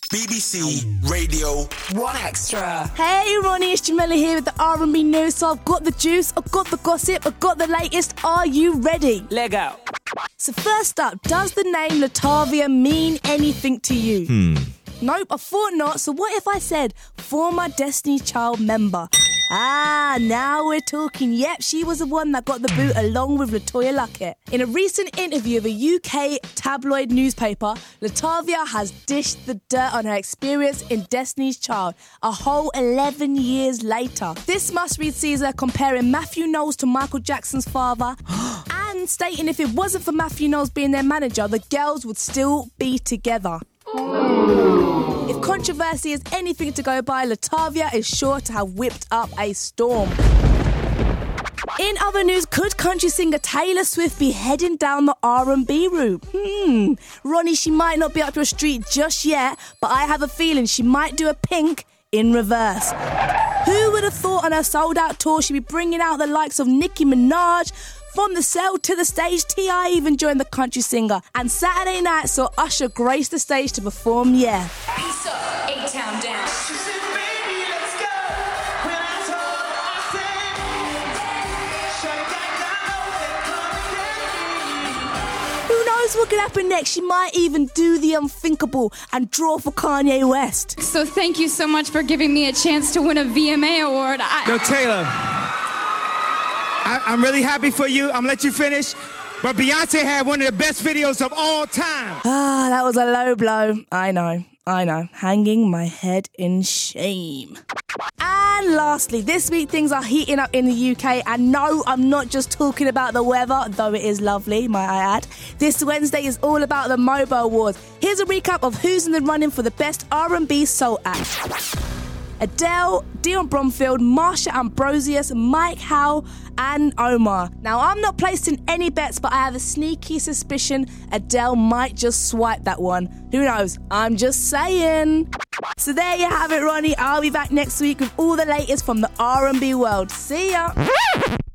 BBC Radio 1 Extra. Hey Ronnie, it's Jamila here with the R&B news. So I've got the juice, I've got the gossip, I've got the latest. Are you ready? Let go. So first up, does the name Latavia mean anything to you? Nope, I thought not. So what if I said former Destiny's Child member? Now we're talking. Yep, she was the one that got the boot along with LaToya Luckett. In a recent interview with a UK tabloid newspaper, Latavia has dished the dirt on her experience in Destiny's Child a whole 11 years later. This must-read sees her comparing Matthew Knowles to Michael Jackson's father and stating if it wasn't for Matthew Knowles being their manager, the girls would still be together. If controversy is anything to go by, Latavia is sure to have whipped up a storm. In other news, could country singer Taylor Swift be heading down the R&B route? Ronnie, she might not be up your street just yet, but I have a feeling she might do a Pink in reverse. Who would have thought on her sold-out tour she'd be bringing out the likes of Nicki Minaj? From the cell to the stage, T.I. even joined the country singer. And Saturday night saw Usher grace the stage to perform Yeah. Peace up, A-Town down. She said, baby, let's go. When I told her, I said, shut that down, Who knows what could happen next? She might even do the unthinkable and draw for Kanye West. So thank you so much for giving me a chance to win a VMA award. Yo, Taylor, I'm really happy for you. I'm gonna let you finish. But Beyonce had one of the best videos of all time. That was a low blow. I know. Hanging my head in shame. And lastly, this week things are heating up in the UK. And no, I'm not just talking about the weather, though it is lovely, might I add. This Wednesday is all about the MOBO Awards. Here's a recap of who's in the running for the best R&B soul act. Adele, Dion Bromfield, Marsha Ambrosius, Mike Howe and Omar. Now, I'm not placing any bets, but I have a sneaky suspicion Adele might just swipe that one. Who knows? I'm just saying. So there you have it, Ronnie. I'll be back next week with all the latest from the R&B world. See ya!